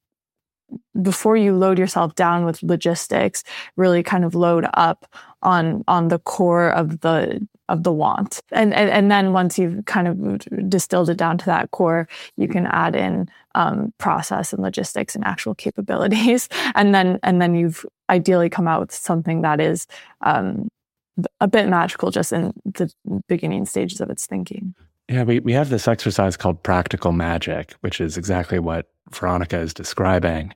before you load yourself down with logistics, really kind of load up on on the core of the of the want. And and, and then once you've kind of distilled it down to that core, you can add in um, process and logistics and actual capabilities. And then and then you've ideally come out with something that is um, a bit magical just in the beginning stages of its thinking. Yeah, we, we have this exercise called practical magic, which is exactly what Veronica is describing,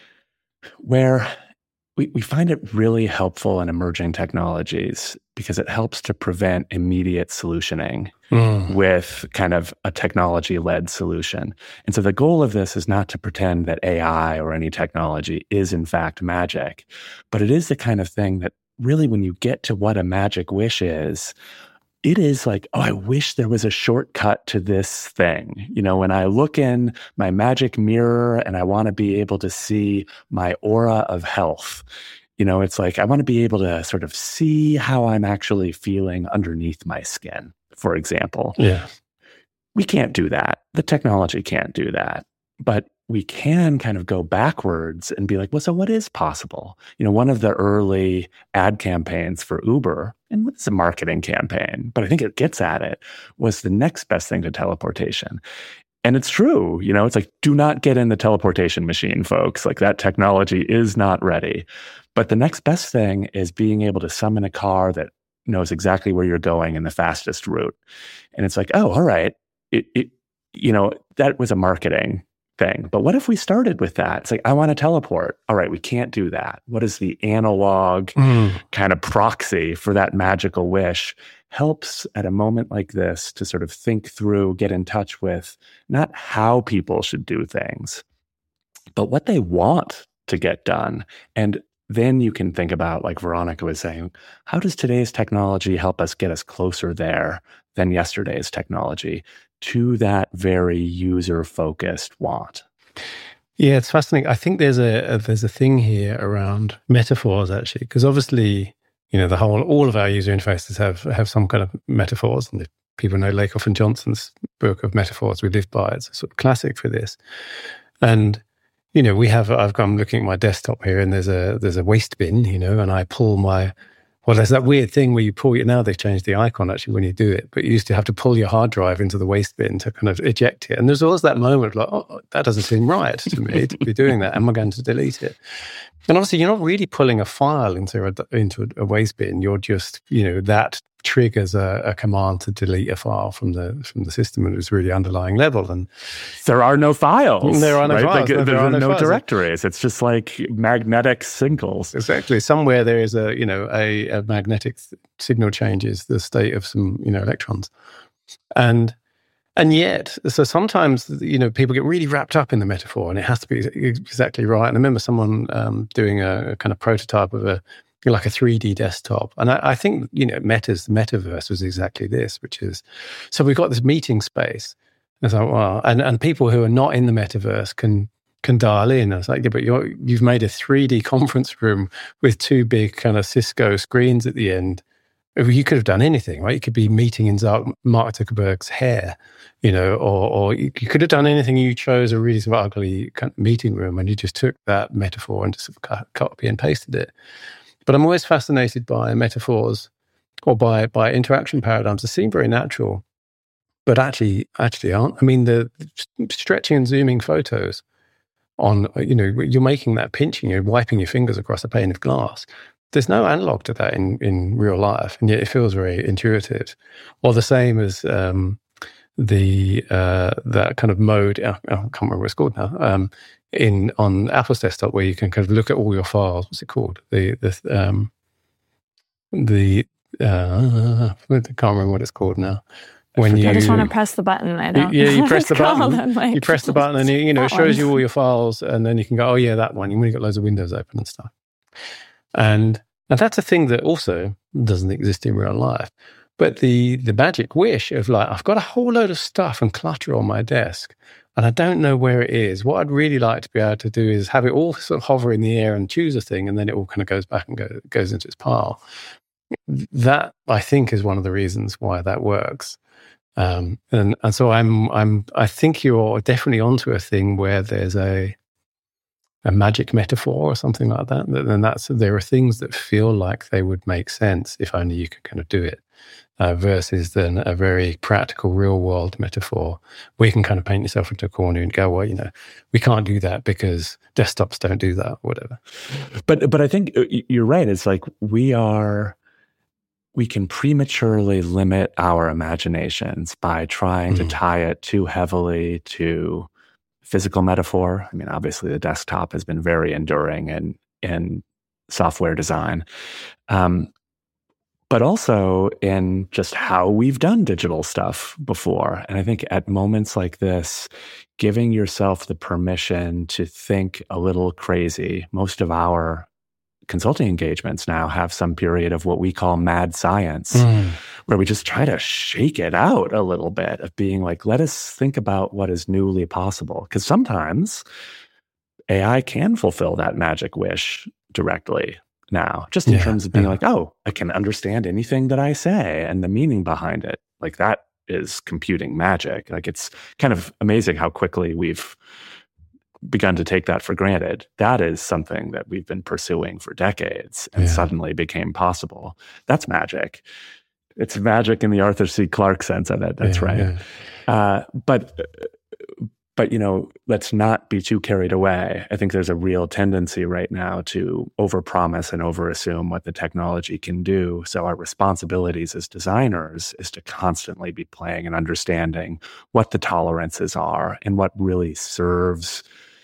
where we, we find it really helpful in emerging technologies because it helps to prevent immediate solutioning mm. with kind of a technology-led solution. And so the goal of this is not to pretend that A I or any technology is in fact magic, but it is the kind of thing that really, when you get to what a magic wish is, it is like, oh, I wish there was a shortcut to this thing. You know, when I look in my magic mirror and I want to be able to see my aura of health, you know, it's like I want to be able to sort of see how I'm actually feeling underneath my skin, for example. Yeah. We can't do that. The technology can't do that. But we can kind of go backwards and be like, well, so what is possible? You know, one of the early ad campaigns for Uber, and it's a marketing campaign, but I think it gets at it, was the next best thing to teleportation. And it's true, you know, it's like, do not get in the teleportation machine, folks. Like, that technology is not ready. But the next best thing is being able to summon a car that knows exactly where you're going in the fastest route. And it's like, oh, all right, it, it you know, that was a marketing thing. But what if we started with that? It's like, I want to teleport. All right, we can't do that. What is the analog mm. kind of proxy for that magical wish? Helps at a moment like this to sort of think through, get in touch with not how people should do things, but what they want to get done. And then you can think about, like Veronica was saying, how does today's technology help us get us closer there than yesterday's technology to that very user-focused want? Yeah, it's fascinating. I think there's a, a there's a thing here around metaphors, actually, because obviously, you know, the whole all of our user interfaces have have some kind of metaphors, and if people know Lakoff and Johnson's book of metaphors we live by, it's a sort of classic for this. And you know, we have, I've I'm looking at my desktop here, and there's a there's a waste bin, you know, and I pull my, well, there's that weird thing where you pull it, now they've changed the icon actually when you do it, but you used to have to pull your hard drive into the waste bin to kind of eject it. And there's always that moment of like, oh, that doesn't seem right to me to be doing that. Am I going to delete it? And obviously, you're not really pulling a file into a, into a waste bin. You're just, you know, that triggers a, a command to delete a file from the from the system at its really underlying level. And there are no files. There are no right? files. Like, no, there, there are no, no files. directories. It's just like magnetic signals. Exactly. Somewhere there is a, you know, a, a magnetic signal changes the state of some, you know, electrons. And And yet, so sometimes, you know, people get really wrapped up in the metaphor and it has to be exactly right. And I remember someone um, doing a, a kind of prototype of a, like a three D desktop. And I, I think, you know, Meta's the metaverse was exactly this, which is, so we've got this meeting space. And it's like, wow. And, and people who are not in the metaverse can can dial in. I was like, yeah, but you're, you've made a three D conference room with two big kind of Cisco screens at the end. You could have done anything, right? You could be meeting in Mark Zuckerberg's hair, you know, or, or you could have done anything. You chose a really sort of ugly kind of meeting room and you just took that metaphor and just sort of cut, copy and pasted it. But I'm always fascinated by metaphors or by by interaction paradigms that seem very natural, but actually actually aren't. I mean, the stretching and zooming photos on, you know, you're making that pinching, you're wiping your fingers across a pane of glass. There's no analog to that in, in real life, and yet it feels very intuitive. Or the same as um, the uh, that kind of mode, I can't remember what it's called now, um, in on Apple's desktop where you can kind of look at all your files. What's it called? The the um, the uh, I can't remember what it's called now. When you, I just want to press the button. I don't. Yeah, you press the button. Like, you press the button, and you, you know it shows you all your files, and then you can go, oh yeah, that one. You want to get loads of windows open and stuff. And and that's a thing that also doesn't exist in real life. But the the magic wish of like, I've got a whole load of stuff and clutter on my desk, and I don't know where it is. What I'd really like to be able to do is have it all sort of hover in the air and choose a thing, and then it all kind of goes back and go, goes into its pile. That, I think, is one of the reasons why that works. Um, and and so I'm I'm I think you're definitely onto a thing where there's a a magic metaphor or something like that. Then that's there are things that feel like they would make sense if only you could kind of do it, uh, versus then a very practical, real world metaphor where you can kind of paint yourself into a corner and go, well, you know, we can't do that because desktops don't do that, or whatever. But but I think you're right. It's like we are. We can prematurely limit our imaginations by trying mm. to tie it too heavily to physical metaphor. I mean, obviously, the desktop has been very enduring in in software design, um, but also in just how we've done digital stuff before. And I think at moments like this, giving yourself the permission to think a little crazy. Most of our consulting engagements now have some period of what we call mad science, mm. where we just try to shake it out a little bit of being like, let us think about what is newly possible. Because sometimes A I can fulfill that magic wish directly now, just in yeah, terms of being yeah. like, oh, I can understand anything that I say and the meaning behind it. Like that is computing magic. Like it's kind of amazing how quickly we've begun to take that for granted. That is something that we've been pursuing for decades and yeah. suddenly became possible. That's magic. It's magic in the Arthur C. Clarke sense of it. That's yeah, right. Yeah. Uh, but, but, you know, let's not be too carried away. I think there's a real tendency right now to overpromise and overassume what the technology can do. So our responsibilities as designers is to constantly be playing and understanding what the tolerances are and what really serves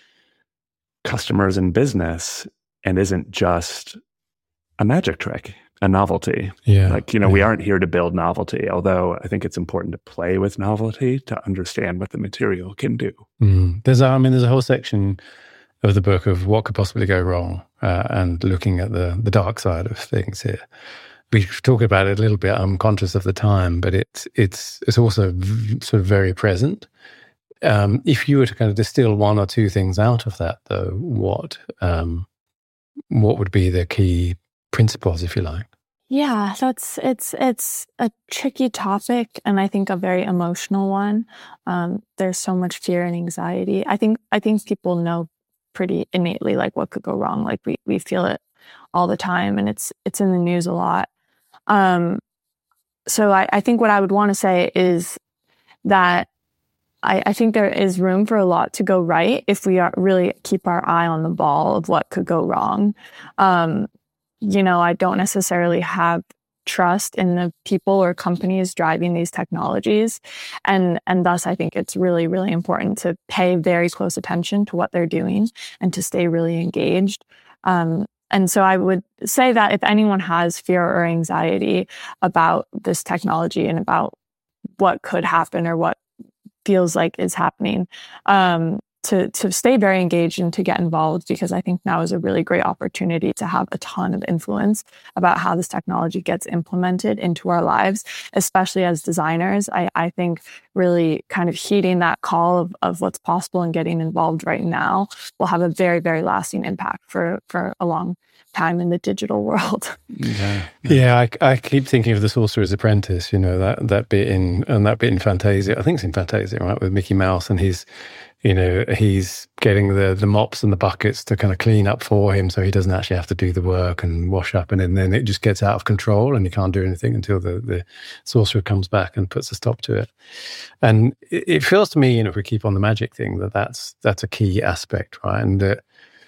customers and business and isn't just a magic trick, a novelty. Yeah. Like, you know, yeah. we aren't here to build novelty, although I think it's important to play with novelty to understand what the material can do. Mm. There's, a, I mean, there's a whole section of the book of what could possibly go wrong uh, and looking at the the dark side of things here. We talk about it a little bit. I'm conscious of the time, but it's it's it's also v- sort of very present. Um, if you were to kind of distill one or two things out of that, though, what um, what would be the key principles, if you like? Yeah, so it's it's it's a tricky topic, and I think a very emotional one. Um, there's so much fear and anxiety. I think I think people know pretty innately like what could go wrong. Like we we feel it all the time, and it's it's in the news a lot. Um, so I, I think what I would want to say is that I, I think there is room for a lot to go right if we are really keep our eye on the ball of what could go wrong. Um, you know, I don't necessarily have trust in the people or companies driving these technologies. And, and thus, I think it's really, really important to pay very close attention to what they're doing and to stay really engaged. Um, and so I would say that if anyone has fear or anxiety about this technology and about what could happen or what feels like is happening, um, to to stay very engaged and to get involved, because I think now is a really great opportunity to have a ton of influence about how this technology gets implemented into our lives, especially as designers. I, I think really kind of heeding that call of, of what's possible and getting involved right now will have a very, very lasting impact for, for a long time in the digital world. Yeah, yeah. I, I keep thinking of The Sorcerer's Apprentice. You know, that that bit in and that bit in Fantasia. I think it's in Fantasia, right, with Mickey Mouse, and he's, you know, he's getting the the mops and the buckets to kind of clean up for him, so he doesn't actually have to do the work and wash up, and then it just gets out of control, and he can't do anything until the the sorcerer comes back and puts a stop to it. And it, it feels to me, you know, if we keep on the magic thing, that that's that's a key aspect, right? And that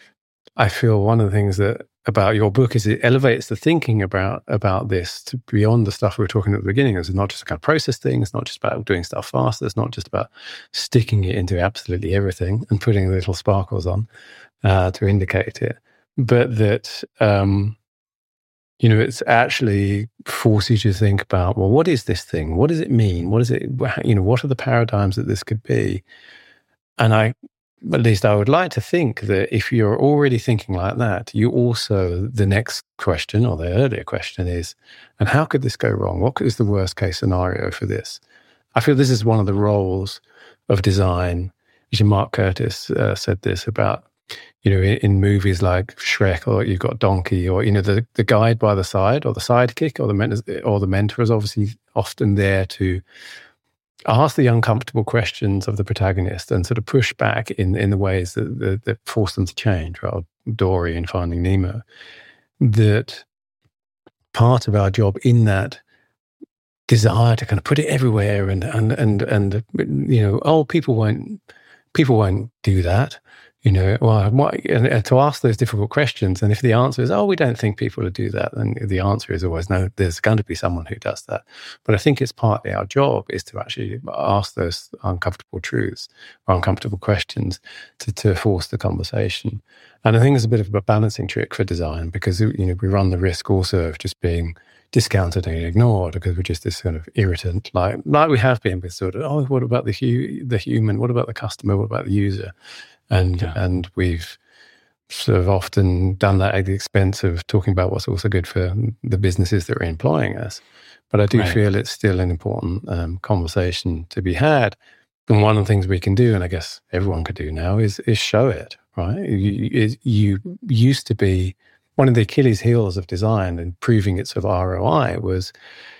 I feel one of the things that about your book is it elevates the thinking about about this to beyond the stuff we were talking at the beginning. It's not just a kind of process thing. It's not just about doing stuff faster. It's not just about sticking it into absolutely everything and putting little sparkles on uh, to indicate it, but that um, you know, it's actually forces you to think about, well, what is this thing? What does it mean? What is it? You know, what are the paradigms that this could be? And I. At least I would like to think that if you're already thinking like that, you also, the next question or the earlier question is, and how could this go wrong? What is the worst case scenario for this? I feel this is one of the roles of design. Mark Curtis uh, said this about, you know, in, in movies like Shrek, or you've got Donkey, or, you know, the, the guide by the side, or the sidekick, or the mentor, or the mentor is obviously often there to ask the uncomfortable questions of the protagonist and sort of push back in, in the ways that, that, that force them to change. Right? Dory in Finding Nemo. That part of our job in that desire to kind of put it everywhere and and and and you know, oh, people won't people won't do that. You know, well, what, and to ask those difficult questions, and if the answer is, oh, we don't think people will do that, then the answer is always, no, there's going to be someone who does that. But I think it's partly our job is to actually ask those uncomfortable truths or uncomfortable questions to, to force the conversation. And I think it's a bit of a balancing trick for design, because, you know, we run the risk also of just being discounted and ignored because we're just this kind of irritant, like like we have been with sort of, oh, what about the hu- the human? What about the customer? What about the user? And yeah. and we've sort of often done that at the expense of talking about what's also good for the businesses that are employing us. But I do right. feel it's still an important um, conversation to be had. And one of the things we can do, and I guess everyone could do now, is is show it, right? You, you used to be, one of the Achilles heels of design and proving its sort of R O I was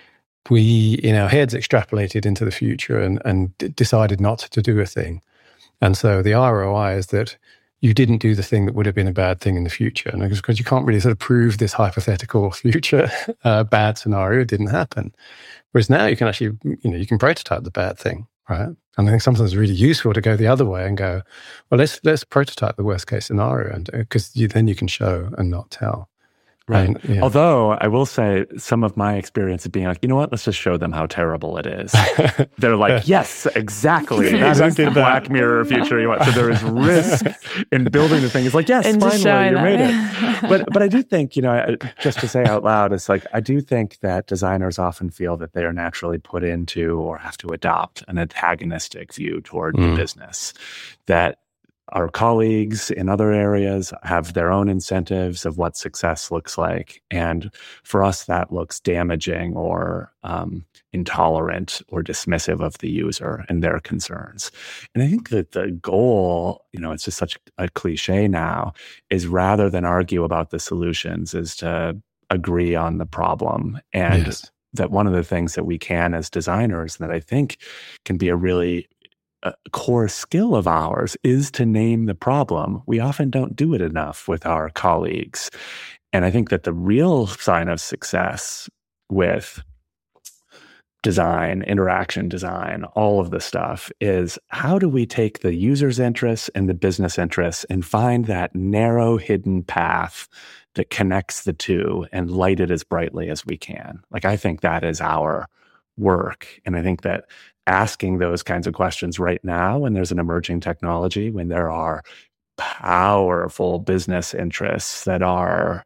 we, in our heads, extrapolated into the future and, and d- decided not to do a thing. And so the R O I is that you didn't do the thing that would have been a bad thing in the future. And because you can't really sort of prove this hypothetical future uh, bad scenario didn't happen. Whereas now you can actually, you know, you can prototype the bad thing, right? And I think sometimes it's really useful to go the other way and go, well, let's let's prototype the worst case scenario, and because you, then you can show and not tell. Right. And, yeah. Although I will say some of my experience of being like, you know what, let's just show them how terrible it is. They're like, yes, exactly. That exactly is the that. Black Mirror future you want. So there is risk in building the thing. It's like, yes, and finally, you that. made it. But but I do think, you know, just to say out loud, it's like, I do think that designers often feel that they are naturally put into or have to adopt an antagonistic view toward mm. the business. That our colleagues in other areas have their own incentives of what success looks like. And for us, that looks damaging or um, intolerant or dismissive of the user and their concerns. And I think that the goal, you know, it's just such a cliche now, is rather than argue about the solutions, is to agree on the problem. And yes. that one of the things that we can as designers that I think can be a really a core skill of ours is to name the problem. We often don't do it enough with our colleagues. And I think that the real sign of success with design, interaction design, all of the stuff is how do we take the user's interests and the business interests and find that narrow hidden path that connects the two and light it as brightly as we can. Like, I think that is our work. And I think that asking those kinds of questions right now, when there's an emerging technology, when there are powerful business interests that are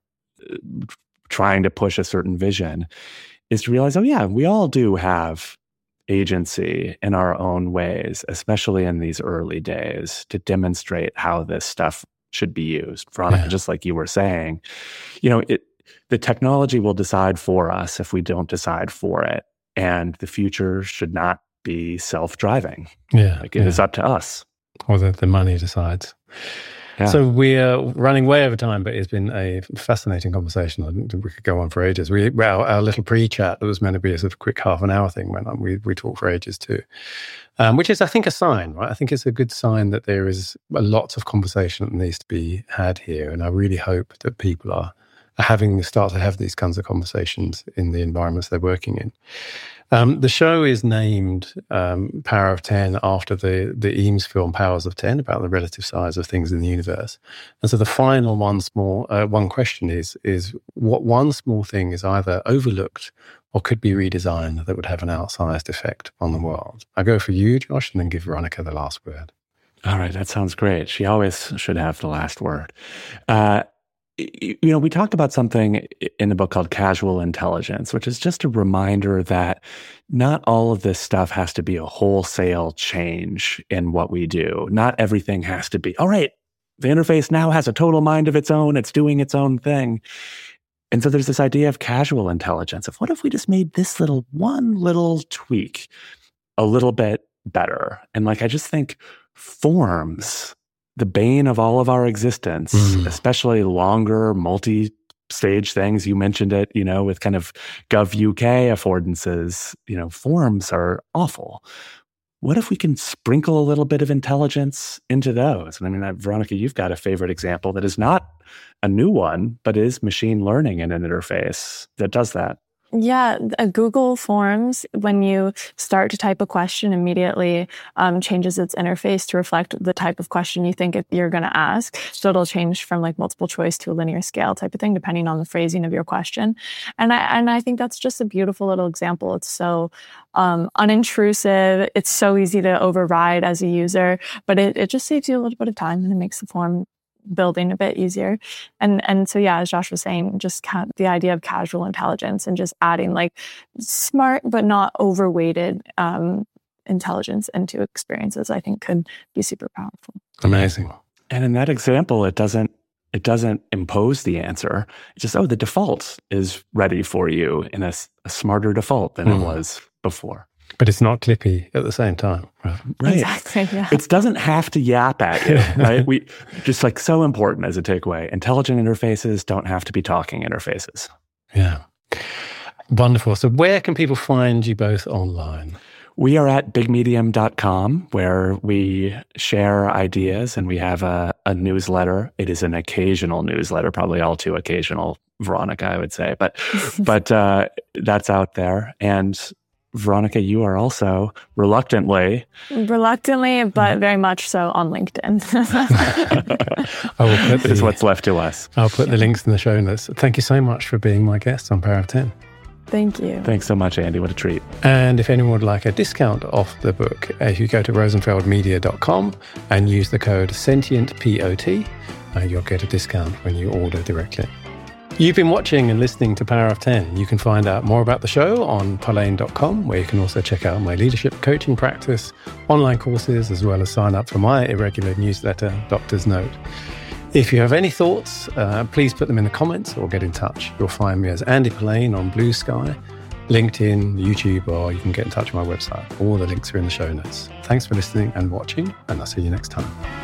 trying to push a certain vision, is to realize, oh yeah, we all do have agency in our own ways, especially in these early days, to demonstrate how this stuff should be used. Veronica, yeah. just like you were saying, you know, it, the technology will decide for us if we don't decide for it. And the future should not be self-driving. Yeah. Like it yeah. is up to us. Or the, the money decides. Yeah. So we're running way over time, but it's been a fascinating conversation. I think we could go on for ages. We, well, our little pre-chat that was meant to be a sort of quick half an hour thing went on. We we talked for ages too, um, which is, I think, a sign, right? I think it's a good sign that there is a lot of conversation that needs to be had here, and I really hope that people are, are having start to have these kinds of conversations in the environments they're working in. Um, the show is named um, Power of ten after the, the Eames film Powers of ten, about the relative size of things in the universe. And so the final one small uh, one question is, is what one small thing is either overlooked or could be redesigned that would have an outsized effect on the world? I go for you, Josh, and then give Veronica the last word. All right, that sounds great. She always should have the last word. Uh, You know, we talked about something in the book called Casual Intelligence, which is just a reminder that not all of this stuff has to be a wholesale change in what we do. Not everything has to be, all right, the interface now has a total mind of its own. It's doing its own thing. And so there's this idea of casual intelligence of what if we just made this little, one little tweak a little bit better? And like, I just think forms, the bane of all of our existence, mm. especially longer multi-stage things. You mentioned it, you know, with kind of Gov U K affordances, you know, forms are awful. What if we can sprinkle a little bit of intelligence into those? And I mean, Veronica, you've got a favorite example that is not a new one, but is machine learning in an interface that does that. Yeah, uh, Google Forms, when you start to type a question, immediately um, changes its interface to reflect the type of question you think it, you're going to ask. So it'll change from like multiple choice to a linear scale type of thing, depending on the phrasing of your question. And I and I think that's just a beautiful little example. It's so um, unintrusive. It's so easy to override as a user, but it, it just saves you a little bit of time and it makes the form building a bit easier. And and so, yeah, as Josh was saying, just ca- the idea of casual intelligence and just adding like smart but not overweighted um, intelligence into experiences, I think could be super powerful. Amazing. And in that example, it doesn't it doesn't impose the answer. It's just, oh, the default is ready for you in a, a smarter default than mm. it was before. But it's not clippy at the same time. Right. right. Exactly, yeah. It doesn't have to yap at you, right? We just like so important as a takeaway. Intelligent interfaces don't have to be talking interfaces. Yeah. Wonderful. So where can people find you both online? We are at big medium dot com, where we share ideas, and we have a, a newsletter. It is an occasional newsletter, probably all too occasional, Veronica, I would say. But but uh, that's out there. And Veronica, you are also reluctantly... Reluctantly, but very much so on LinkedIn. I will put the, is what's left to us. I'll put the links in the show notes. Thank you so much for being my guest on Power of ten. Thank you. Thanks so much, Andy. What a treat. And if anyone would like a discount off the book, if you go to rosenfeld media dot com and use the code SENTIENTPOT, uh, you'll get a discount when you order directly. You've been watching and listening to Power of ten. You can find out more about the show on Polane dot com, where you can also check out my leadership coaching practice, online courses, as well as sign up for my irregular newsletter, Doctor's Note. If you have any thoughts, uh, please put them in the comments or get in touch. You'll find me as Andy Polane on Blue Sky, LinkedIn, YouTube, or you can get in touch with my website. All the links are in the show notes. Thanks for listening and watching, and I'll see you next time.